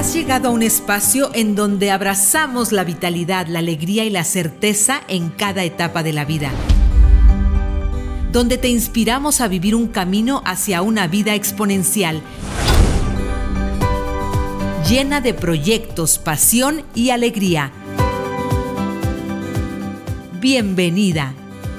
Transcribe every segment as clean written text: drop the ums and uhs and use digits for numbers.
Has llegado a un espacio en donde abrazamos la vitalidad, la alegría y la certeza en cada etapa de la vida. Donde te inspiramos a vivir un camino hacia una vida exponencial, llena de proyectos, pasión y alegría. Bienvenida.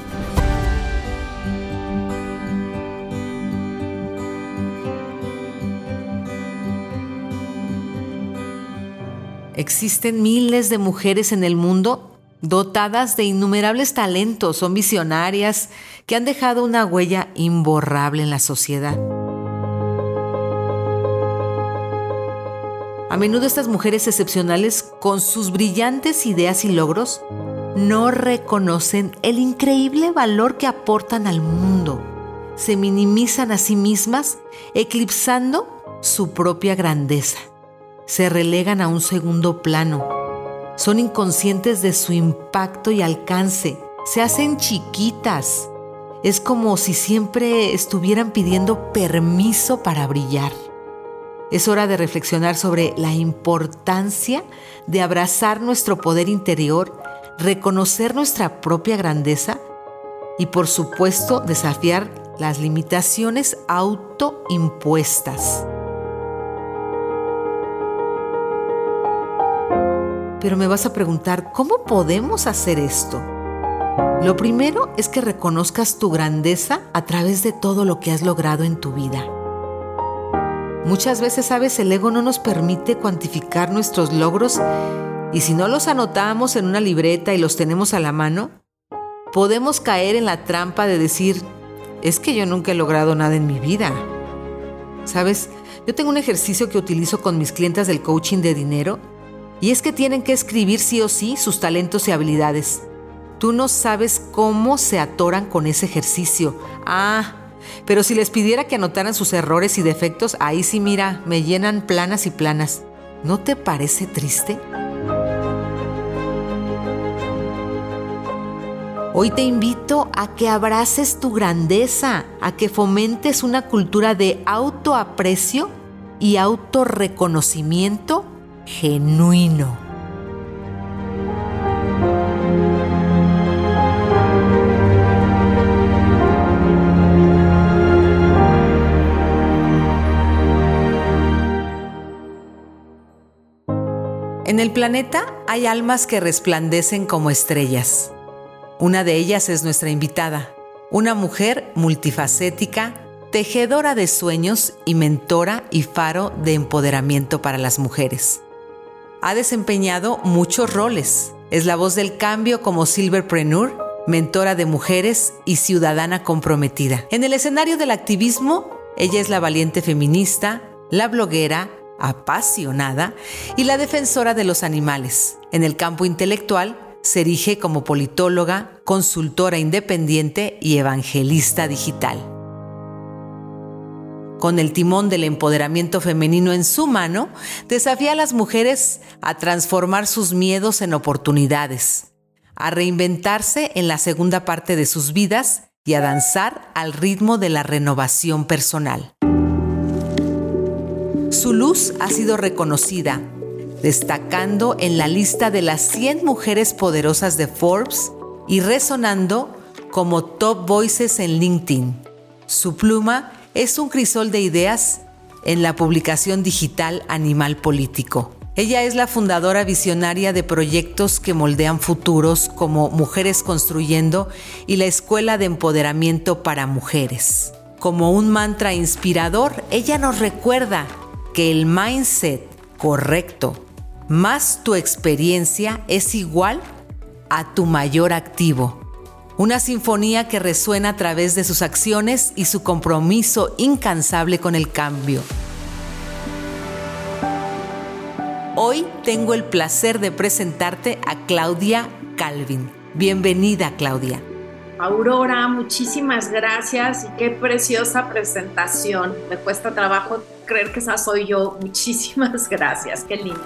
Existen miles de mujeres en el mundo dotadas de innumerables talentos, son visionarias que han dejado una huella imborrable en la sociedad. A menudo estas mujeres excepcionales, con sus brillantes ideas y logros, no reconocen el increíble valor que aportan al mundo. Se minimizan a sí mismas, eclipsando su propia grandeza. Se relegan a un segundo plano. Son inconscientes de su impacto y alcance. Se hacen chiquitas. Es como si siempre estuvieran pidiendo permiso para brillar. Es hora de reflexionar sobre la importancia de abrazar nuestro poder interior, reconocer nuestra propia grandeza y, por supuesto, desafiar las limitaciones autoimpuestas. Pero me vas a preguntar, ¿cómo podemos hacer esto? Lo primero es que reconozcas tu grandeza a través de todo lo que has logrado en tu vida. Muchas veces, ¿sabes? El ego no nos permite cuantificar nuestros logros y si no los anotamos en una libreta y los tenemos a la mano, podemos caer en la trampa de decir, es que yo nunca he logrado nada en mi vida. ¿Sabes? Yo tengo un ejercicio que utilizo con mis clientas del coaching de dinero y es que tienen que escribir sí o sí sus talentos y habilidades. Tú no sabes cómo se atoran con ese ejercicio. Pero si les pidiera que anotaran sus errores y defectos, ahí sí, mira, me llenan planas y planas. ¿No te parece triste? Hoy te invito a que abraces tu grandeza, a que fomentes una cultura de autoaprecio y autorreconocimiento genuino. En el planeta hay almas que resplandecen como estrellas. Una de ellas es nuestra invitada, una mujer multifacética, tejedora de sueños y mentora y faro de empoderamiento para las mujeres. Ha desempeñado muchos roles. Es la voz del cambio como Silverpreneur, mentora de mujeres y ciudadana comprometida. En el escenario del activismo, ella es la valiente feminista, la bloguera, apasionada y la defensora de los animales. En el campo intelectual, se erige como politóloga, consultora independiente y evangelista digital. Con el timón del empoderamiento femenino en su mano, desafía a las mujeres a transformar sus miedos en oportunidades, a reinventarse en la segunda parte de sus vidas y a danzar al ritmo de la renovación personal. Su luz ha sido reconocida, destacando en la lista de las 100 mujeres poderosas de Forbes y resonando como Top Voices en LinkedIn. Su pluma es un crisol de ideas en la publicación digital Animal Político. Ella es la fundadora visionaria de proyectos que moldean futuros como Mujeres Construyendo y la Escuela de Empoderamiento para Mujeres. Como un mantra inspirador, ella nos recuerda que el mindset correcto más tu experiencia es igual a tu mayor activo. Una sinfonía que resuena a través de sus acciones y su compromiso incansable con el cambio. Hoy tengo el placer de presentarte a Claudia Calvin. Bienvenida, Claudia. Aurora, muchísimas gracias y qué preciosa presentación. Me cuesta trabajo creer que esa soy yo. Muchísimas gracias, qué lindo.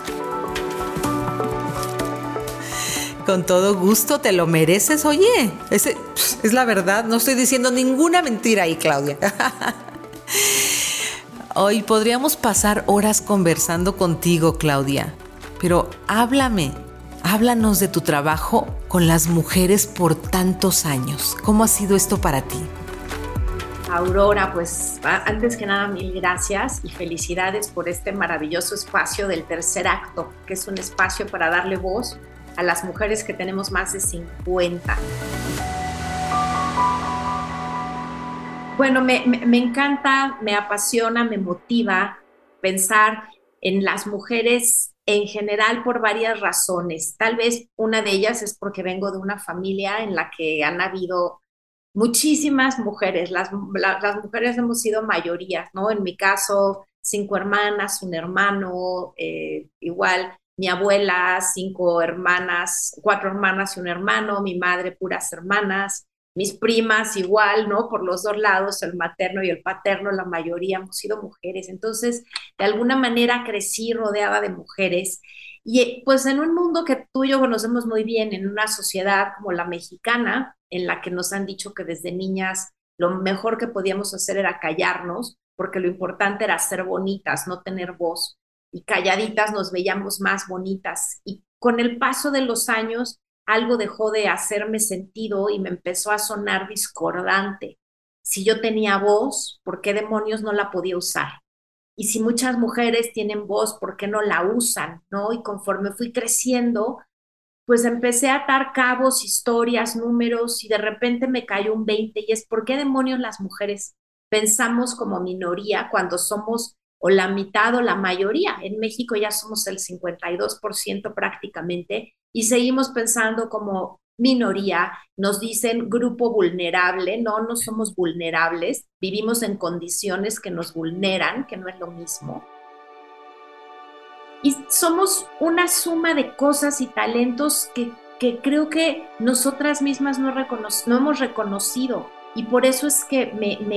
Con todo gusto, te lo mereces, oye. Es la verdad, no estoy diciendo ninguna mentira ahí, Claudia. Hoy podríamos pasar horas conversando contigo, Claudia, pero háblanos de tu trabajo con las mujeres por tantos años. ¿Cómo ha sido esto para ti? Aurora, pues antes que nada, mil gracias y felicidades por este maravilloso espacio del tercer acto, que es un espacio para darle voz a las mujeres que tenemos más de 50. Bueno, me encanta, me apasiona, me motiva pensar en las mujeres en general por varias razones. Tal vez una de ellas es porque vengo de una familia en la que han habido muchísimas mujeres. Las mujeres hemos sido mayorías, ¿no? En mi caso, 5 hermanas, un hermano, igual mi abuela, 5 hermanas, 4 hermanas y un hermano, mi madre, puras hermanas. Mis primas igual, ¿no? Por los dos lados, el materno y el paterno, la mayoría hemos sido mujeres. Entonces, de alguna manera crecí rodeada de mujeres. Y pues en un mundo que tú y yo conocemos muy bien, en una sociedad como la mexicana, en la que nos han dicho que desde niñas lo mejor que podíamos hacer era callarnos, porque lo importante era ser bonitas, no tener voz. Y calladitas nos veíamos más bonitas. Y con el paso de los años, algo dejó de hacerme sentido y me empezó a sonar discordante. Si yo tenía voz, ¿por qué demonios no la podía usar? Y si muchas mujeres tienen voz, ¿por qué no la usan? ¿No? Y conforme fui creciendo, pues empecé a atar cabos, historias, números, y de repente me cayó un 20 y es ¿por qué demonios las mujeres pensamos como minoría cuando somos o la mitad o la mayoría? En México ya somos el 52% prácticamente y seguimos pensando como minoría, nos dicen grupo vulnerable, no, no somos vulnerables, vivimos en condiciones que nos vulneran, que no es lo mismo. Y somos una suma de cosas y talentos que creo que nosotras mismas no hemos reconocido. Y por eso es que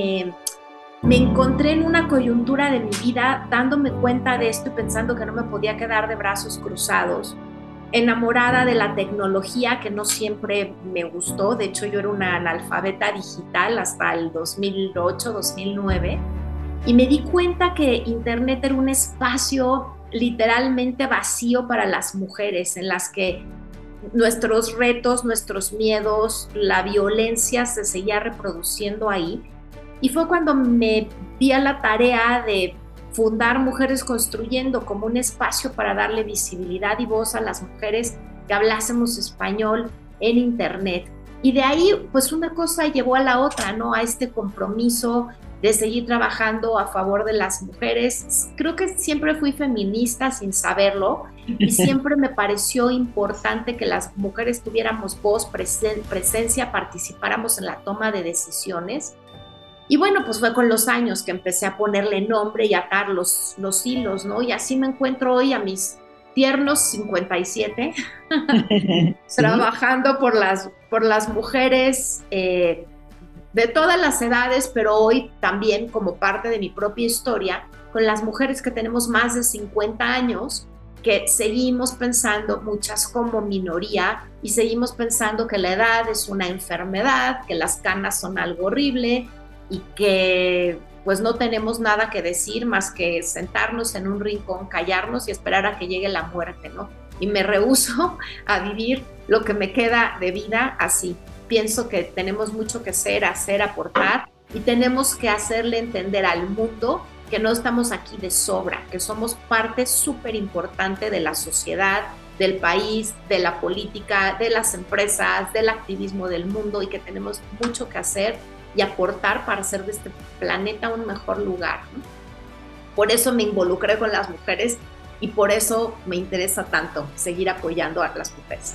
me encontré en una coyuntura de mi vida dándome cuenta de esto y pensando que no me podía quedar de brazos cruzados, enamorada de la tecnología que no siempre me gustó. De hecho, yo era una analfabeta digital hasta el 2008, 2009, y me di cuenta que Internet era un espacio literalmente vacío para las mujeres, en las que nuestros retos, nuestros miedos, la violencia se seguía reproduciendo ahí. Y fue cuando me di a la tarea de fundar Mujeres Construyendo como un espacio para darle visibilidad y voz a las mujeres que hablásemos español en Internet. Y de ahí, pues una cosa llevó a la otra, ¿no? A este compromiso de seguir trabajando a favor de las mujeres. Creo que siempre fui feminista sin saberlo y siempre me pareció importante que las mujeres tuviéramos voz, presencia, participáramos en la toma de decisiones. Y bueno, pues fue con los años que empecé a ponerle nombre y atar los hilos, ¿no? Y así me encuentro hoy a mis tiernos 57, ¿sí? Trabajando por las mujeres de todas las edades, pero hoy también como parte de mi propia historia, con las mujeres que tenemos más de 50 años, que seguimos pensando muchas como minoría y seguimos pensando que la edad es una enfermedad, que las canas son algo horrible y que pues no tenemos nada que decir más que sentarnos en un rincón, callarnos y esperar a que llegue la muerte, ¿no? Y me rehúso a vivir lo que me queda de vida así. Pienso que tenemos mucho que hacer, aportar y tenemos que hacerle entender al mundo que no estamos aquí de sobra, que somos parte súper importante de la sociedad, del país, de la política, de las empresas, del activismo del mundo y que tenemos mucho que hacer y aportar para hacer de este planeta un mejor lugar, ¿no? Por eso me involucré con las mujeres y por eso me interesa tanto seguir apoyando a las mujeres.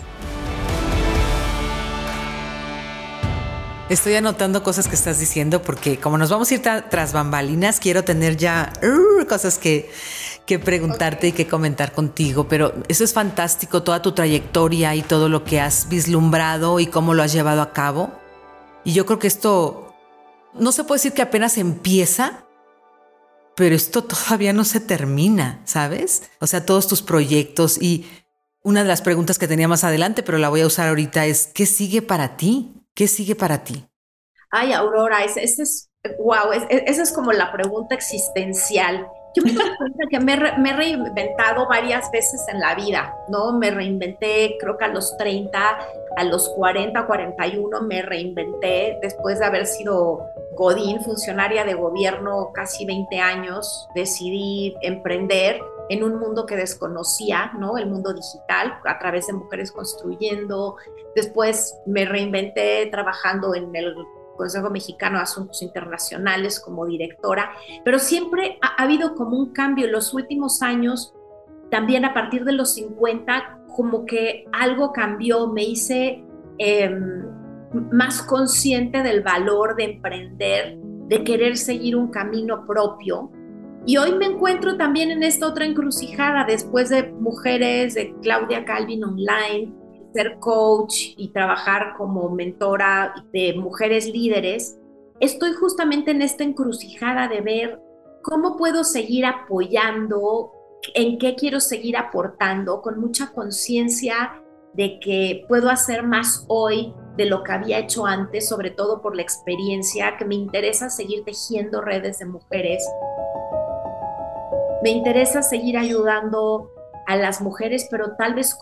Estoy anotando cosas que estás diciendo porque como nos vamos a ir tras bambalinas, quiero tener ya cosas que preguntarte y que comentar contigo, pero eso es fantástico, toda tu trayectoria y todo lo que has vislumbrado y cómo lo has llevado a cabo. Y yo creo que esto no se puede decir que apenas empieza, pero esto todavía no se termina, ¿sabes? O sea, todos tus proyectos y una de las preguntas que tenía más adelante, pero la voy a usar ahorita es, ¿qué sigue para ti? ¿Qué sigue para ti? Ay, Aurora, esa es Wow, esa es como la pregunta existencial. Yo me doy cuenta que me he reinventado varias veces en la vida, ¿no? Me reinventé, creo que a los 30, a los 40, 41 me reinventé después de haber sido Godín, funcionaria de gobierno casi 20 años, decidí emprender en un mundo que desconocía, ¿no? El mundo digital, a través de Mujeres Construyendo. Después me reinventé trabajando en el Consejo Mexicano de Asuntos Internacionales como directora, pero siempre ha habido como un cambio en los últimos años, también a partir de los 50, como que algo cambió, me hice más consciente del valor de emprender, de querer seguir un camino propio. Y hoy me encuentro también en esta otra encrucijada, después de Mujeres, de Claudia Calvin Online, ser coach y trabajar como mentora de mujeres líderes. Estoy justamente en esta encrucijada de ver cómo puedo seguir apoyando, en qué quiero seguir aportando, con mucha conciencia de que puedo hacer más hoy de lo que había hecho antes, sobre todo por la experiencia, que me interesa seguir tejiendo redes de mujeres. Me interesa seguir ayudando a las mujeres, pero tal vez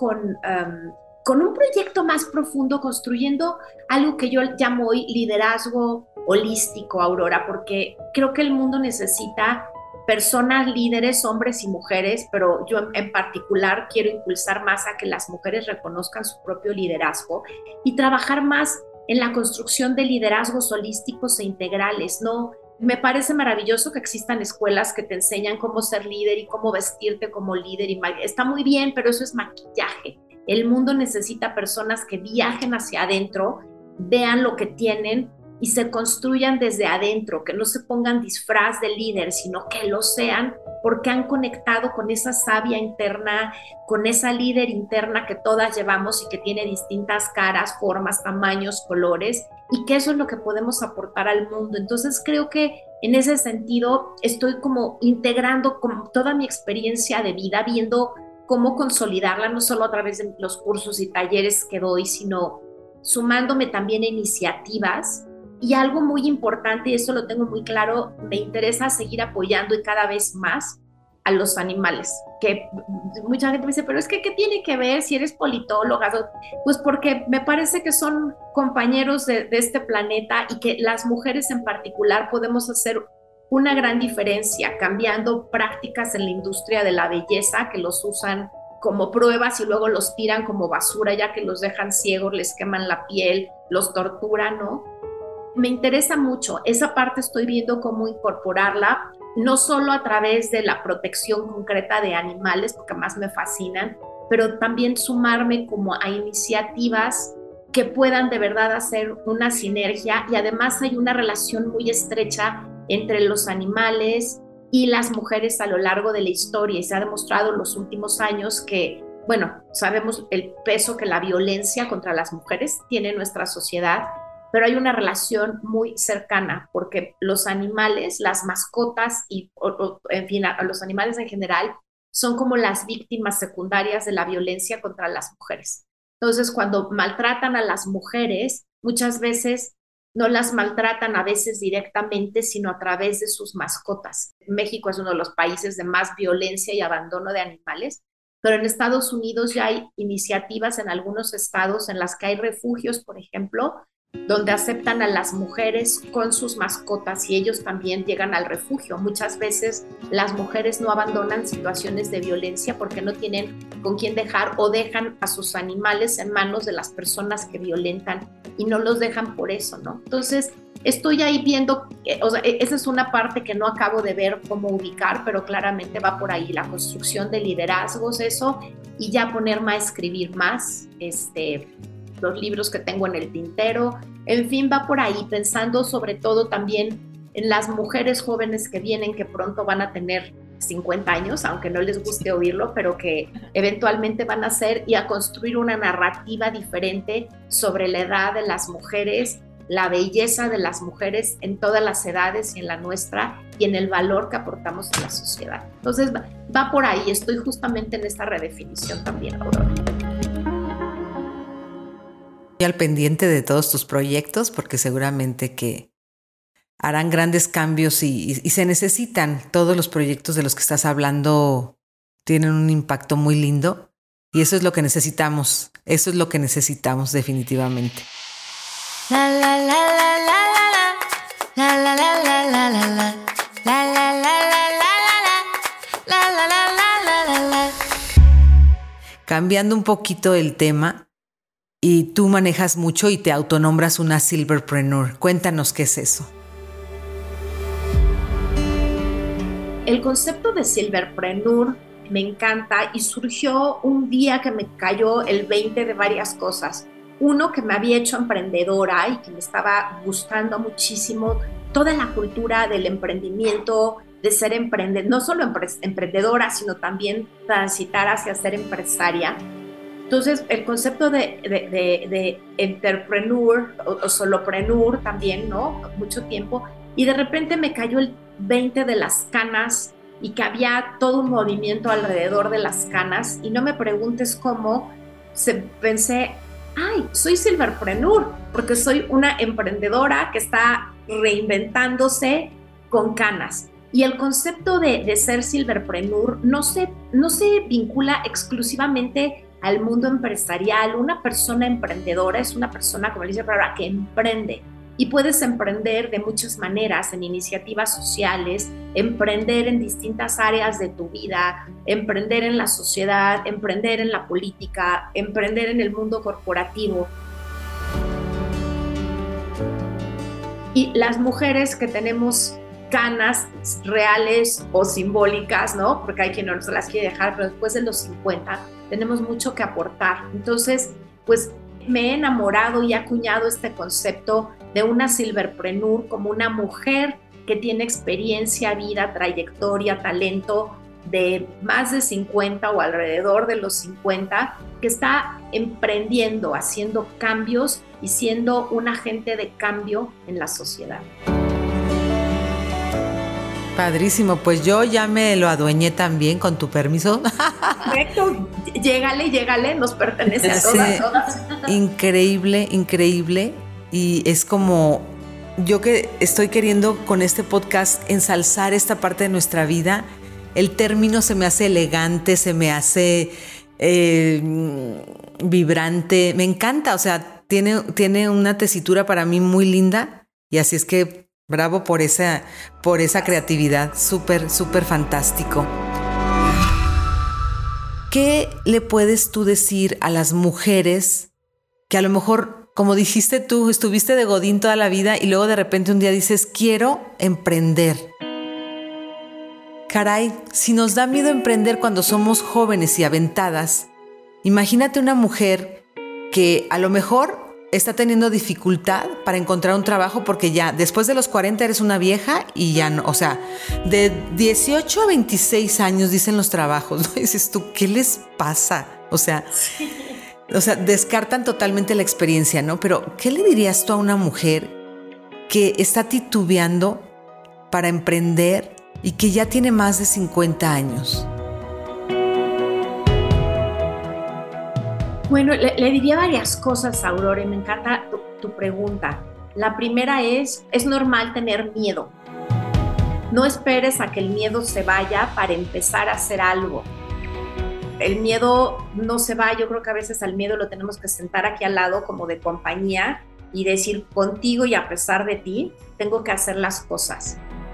con un proyecto más profundo, construyendo algo que yo llamo hoy liderazgo holístico, Aurora, porque creo que el mundo necesita personas líderes, hombres y mujeres, pero yo en particular quiero impulsar más a que las mujeres reconozcan su propio liderazgo y trabajar más en la construcción de liderazgos holísticos e integrales, ¿no? Me parece maravilloso que existan escuelas que te enseñan cómo ser líder y cómo vestirte como líder. Está muy bien, pero eso es maquillaje. El mundo necesita personas que viajen hacia adentro, vean lo que tienen y se construyan desde adentro, que no se pongan disfraz de líder, sino que lo sean porque han conectado con esa savia interna, con esa líder interna que todas llevamos y que tiene distintas caras, formas, tamaños, colores, y que eso es lo que podemos aportar al mundo. Entonces creo que en ese sentido estoy como integrando como toda mi experiencia de vida, viendo cómo consolidarla, no solo a través de los cursos y talleres que doy, sino sumándome también a iniciativas. Y algo muy importante, y eso lo tengo muy claro, me interesa seguir apoyando y cada vez más a los animales, que mucha gente me dice, pero es que ¿qué tiene que ver si eres politóloga? Pues porque me parece que son compañeros de este planeta y que las mujeres en particular podemos hacer una gran diferencia cambiando prácticas en la industria de la belleza que los usan como pruebas y luego los tiran como basura ya que los dejan ciegos, les queman la piel, los torturan, ¿no? Me interesa mucho, esa parte estoy viendo cómo incorporarla, no solo a través de la protección concreta de animales, porque más me fascinan, pero también sumarme como a iniciativas que puedan de verdad hacer una sinergia y además hay una relación muy estrecha entre los animales y las mujeres a lo largo de la historia y se ha demostrado en los últimos años que, bueno, sabemos el peso que la violencia contra las mujeres tiene en nuestra sociedad, pero hay una relación muy cercana porque los animales, las mascotas y, en fin, a los animales en general son como las víctimas secundarias de la violencia contra las mujeres. Entonces, cuando maltratan a las mujeres, muchas veces no las maltratan a veces directamente, sino a través de sus mascotas. México es uno de los países de más violencia y abandono de animales, pero en Estados Unidos ya hay iniciativas en algunos estados en las que hay refugios, por ejemplo, donde aceptan a las mujeres con sus mascotas y ellos también llegan al refugio. Muchas veces las mujeres no abandonan situaciones de violencia porque no tienen con quién dejar o dejan a sus animales en manos de las personas que violentan y no los dejan por eso, ¿no? Entonces, estoy ahí viendo, o sea, esa es una parte que no acabo de ver cómo ubicar, pero claramente va por ahí, la construcción de liderazgos, eso, y ya ponerme a escribir más, los libros que tengo en el tintero, en fin, va por ahí, pensando sobre todo también en las mujeres jóvenes que vienen, que pronto van a tener 50 años, aunque no les guste oírlo, pero que eventualmente van a ser y a construir una narrativa diferente sobre la edad de las mujeres, la belleza de las mujeres en todas las edades y en la nuestra y en el valor que aportamos a la sociedad. Entonces va por ahí, estoy justamente en esta redefinición también, Aurora. Al pendiente de todos tus proyectos porque seguramente que harán grandes cambios y se necesitan. Todos los proyectos de los que estás hablando tienen un impacto muy lindo y eso es lo que necesitamos. Eso es lo que necesitamos definitivamente. La la la la la la la la la la la la la la la la la. Cambiando un poquito el tema, y tú manejas mucho y te autonombras una Silverpreneur. Cuéntanos qué es eso. El concepto de Silverpreneur me encanta y surgió un día que me cayó el 20 de varias cosas. Uno, que me había hecho emprendedora y que me estaba gustando muchísimo toda la cultura del emprendimiento, de ser no solo emprendedora, sino también transitar hacia ser empresaria. Entonces, el concepto de entrepreneur o solopreneur también, ¿no? Mucho tiempo. Y de repente me cayó el 20 de las canas y que había todo un movimiento alrededor de las canas. Y no me preguntes cómo, pensé, ay, soy Silverpreneur, porque soy una emprendedora que está reinventándose con canas. Y el concepto de ser Silverpreneur no se vincula exclusivamente al mundo empresarial. Una persona emprendedora es una persona, como dice la palabra, que emprende. Y puedes emprender de muchas maneras, en iniciativas sociales, emprender en distintas áreas de tu vida, emprender en la sociedad, emprender en la política, emprender en el mundo corporativo. Y las mujeres que tenemos canas reales o simbólicas, ¿no? Porque hay quien no se las quiere dejar, pero después de los 50 tenemos mucho que aportar. Entonces, pues me he enamorado y he acuñado este concepto de una Silverpreneur como una mujer que tiene experiencia, vida, trayectoria, talento de más de 50 o alrededor de los 50, que está emprendiendo, haciendo cambios y siendo un agente de cambio en la sociedad. Padrísimo, pues yo ya me lo adueñé también, con tu permiso. Correcto, llégale, nos pertenece a todas. Increíble. Y es como yo que estoy queriendo con este podcast ensalzar esta parte de nuestra vida. El término se me hace elegante, se me hace vibrante. Me encanta, o sea, tiene una tesitura para mí muy linda. Y así es que bravo por esa creatividad. Súper fantástico. ¿Qué le puedes tú decir a las mujeres que a lo mejor, como dijiste tú, estuviste de godín toda la vida y luego de repente un día dices, quiero emprender? Caray, si nos da miedo emprender cuando somos jóvenes y aventadas, imagínate una mujer que a lo mejor está teniendo dificultad para encontrar un trabajo porque ya después de los 40 eres una vieja y ya no, o sea, de 18 a 26 años dicen los trabajos, ¿no? Dices tú, ¿qué les pasa? O sea, descartan totalmente la experiencia, ¿no? Pero, ¿qué le dirías tú a una mujer que está titubeando para emprender y que ya tiene más de 50 años? Bueno, le diría varias cosas, Aurora, y me encanta tu pregunta. La primera es normal tener miedo. No esperes a que el miedo se vaya para empezar a hacer algo. El miedo no se va, yo creo que a veces al miedo lo tenemos que sentar aquí al lado como de compañía y decir, contigo y a pesar de ti, tengo que hacer las cosas.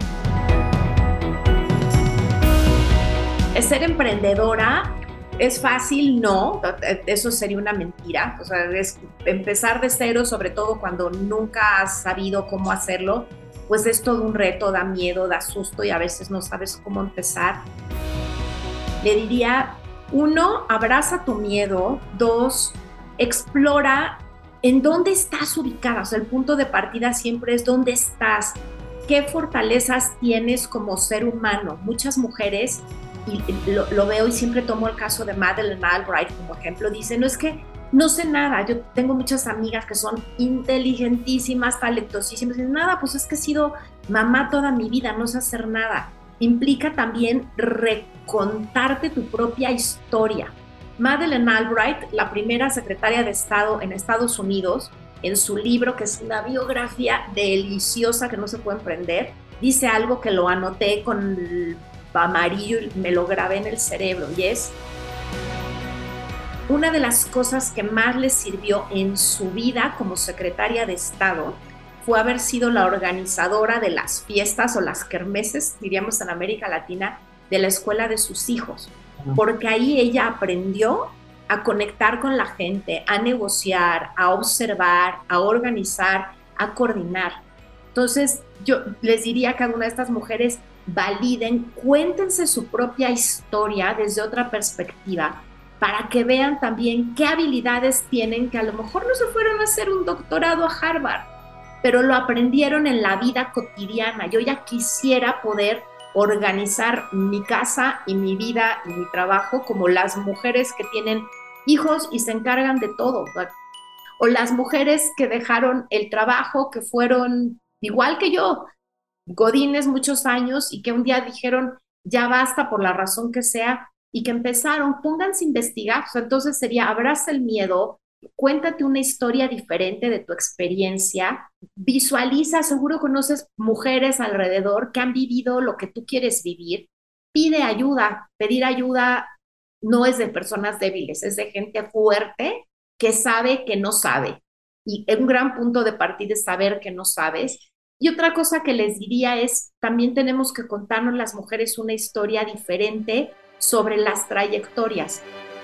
Ser emprendedora ¿es fácil? No, eso sería una mentira. O sea, es empezar de cero, sobre todo cuando nunca has sabido cómo hacerlo, pues es todo un reto, da miedo, da susto y a veces no sabes cómo empezar. Le diría, 1, abraza tu miedo. 2, explora en dónde estás ubicada. O sea, el punto de partida siempre es dónde estás, qué fortalezas tienes como ser humano. Muchas mujeres, y lo veo y siempre tomo el caso de Madeleine Albright como ejemplo, dice, no es que no sé nada, yo tengo muchas amigas que son inteligentísimas, talentosísimas, y nada, pues es que he sido mamá toda mi vida, no sé hacer nada. Implica también recontarte tu propia historia. Madeleine Albright, la primera secretaria de Estado en Estados Unidos, en su libro, que es una biografía deliciosa que no se puede emprender, dice algo que lo anoté con el amarillo y me lo grabé en el cerebro, y es: una de las cosas que más le sirvió en su vida como secretaria de Estado fue haber sido la organizadora de las fiestas o las kermeses, diríamos en América Latina, de la escuela de sus hijos, porque ahí ella aprendió a conectar con la gente, a negociar, a observar, a organizar, a coordinar. Entonces, yo les diría a cada una de estas mujeres: validen, cuéntense su propia historia desde otra perspectiva, para que vean también qué habilidades tienen, que a lo mejor no se fueron a hacer un doctorado a Harvard, pero lo aprendieron en la vida cotidiana. Yo ya quisiera poder organizar mi casa y mi vida y mi trabajo como las mujeres que tienen hijos y se encargan de todo, o las mujeres que dejaron el trabajo, que fueron igual que yo, godines muchos años, y que un día dijeron ya basta por la razón que sea, y que empezaron. Pónganse a investigar. O sea, entonces sería: abraza el miedo, cuéntate una historia diferente de tu experiencia, visualiza, seguro conoces mujeres alrededor que han vivido lo que tú quieres vivir, pide ayuda. Pedir ayuda no es de personas débiles, es de gente fuerte que sabe que no sabe, y un gran punto de partida es saber que no sabes. Y otra cosa que les diría es: también tenemos que contarnos las mujeres una historia diferente sobre las trayectorias.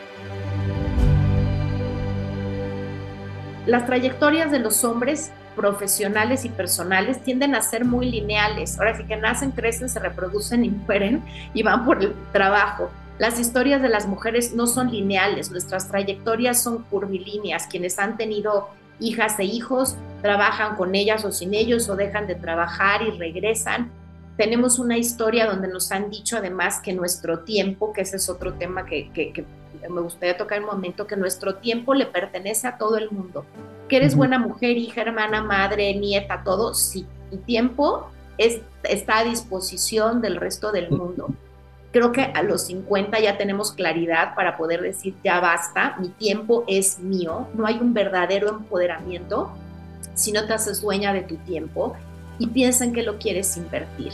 Las trayectorias de los hombres profesionales y personales tienden a ser muy lineales. Ahora sí que nacen, crecen, se reproducen y mueren y van por el trabajo. Las historias de las mujeres no son lineales, nuestras trayectorias son curvilíneas. Quienes han tenido hijas e hijos trabajan con ellas o sin ellos, o dejan de trabajar y regresan. Tenemos una historia donde nos han dicho además que nuestro tiempo, que ese es otro tema que me gustaría tocar un momento, que nuestro tiempo le pertenece a todo el mundo. Que eres buena mujer, hija, hermana, madre, nieta, todo, sí. Tu tiempo está a disposición del resto del mundo. Creo que a los 50 ya tenemos claridad para poder decir: ya basta, mi tiempo es mío. No hay un verdadero empoderamiento si no te haces dueña de tu tiempo y piensa en qué lo quieres invertir.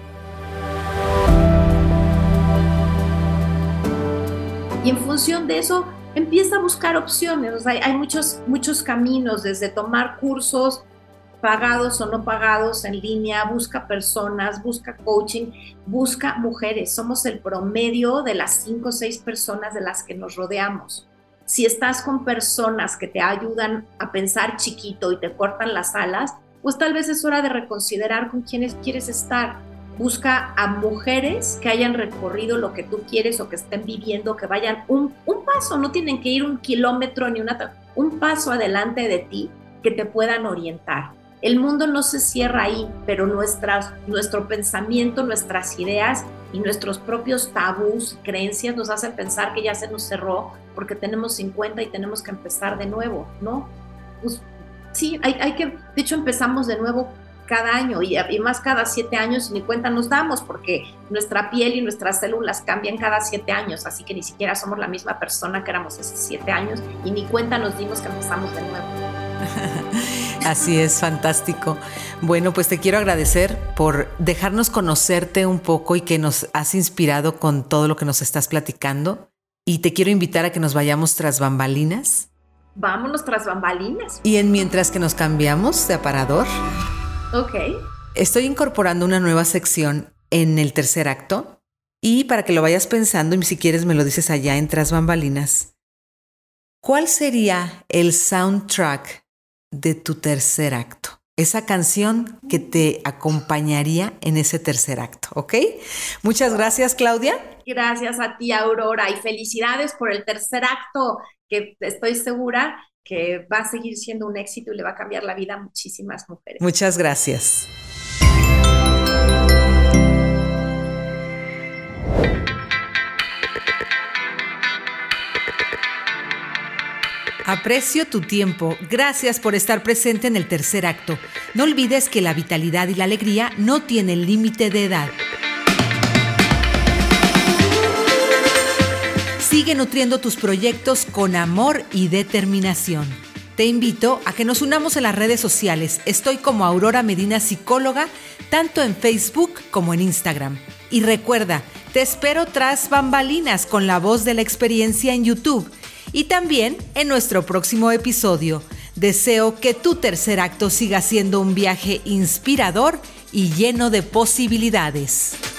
Y en función de eso, empieza a buscar opciones. O sea, hay muchos caminos, desde tomar cursos pagados o no pagados en línea, busca personas, busca coaching, busca mujeres. Somos el promedio de las 5 o 6 personas de las que nos rodeamos. Si estás con personas que te ayudan a pensar chiquito y te cortan las alas, pues tal vez es hora de reconsiderar con quiénes quieres estar. Busca a mujeres que hayan recorrido lo que tú quieres o que estén viviendo, que vayan un paso, no tienen que ir 1 kilómetro ni un paso adelante de ti, que te puedan orientar. El mundo no se cierra ahí, pero nuestro pensamiento, nuestras ideas y nuestros propios tabús y creencias nos hacen pensar que ya se nos cerró porque tenemos 50 y tenemos que empezar de nuevo, ¿no? Pues sí, hay que, de hecho empezamos de nuevo cada año y más cada 7 años, y ni cuenta nos damos, porque nuestra piel y nuestras células cambian cada 7 años, así que ni siquiera somos la misma persona que éramos hace 7 años y ni cuenta nos dimos que empezamos de nuevo. Así es, fantástico. Bueno, pues te quiero agradecer por dejarnos conocerte un poco y que nos has inspirado con todo lo que nos estás platicando, y te quiero invitar a que nos vayamos tras bambalinas. Vámonos tras bambalinas. Y mientras que nos cambiamos de aparador, ok, estoy incorporando una nueva sección en el tercer acto, y para que lo vayas pensando, y si quieres me lo dices allá en tras bambalinas, ¿cuál sería el soundtrack de tu tercer acto? Esa canción que te acompañaría en ese tercer acto, ¿ok? Muchas gracias, Claudia. Gracias a ti, Aurora, y felicidades por el tercer acto, que estoy segura que va a seguir siendo un éxito y le va a cambiar la vida a muchísimas mujeres. Muchas gracias. Aprecio tu tiempo. Gracias por estar presente en el tercer acto. No olvides que la vitalidad y la alegría no tienen límite de edad. Sigue nutriendo tus proyectos con amor y determinación. Te invito a que nos unamos en las redes sociales. Estoy como Aurora Medina Psicóloga, tanto en Facebook como en Instagram. Y recuerda, te espero tras bambalinas con la voz de la experiencia en YouTube y también en nuestro próximo episodio. Deseo que tu tercer acto siga siendo un viaje inspirador y lleno de posibilidades.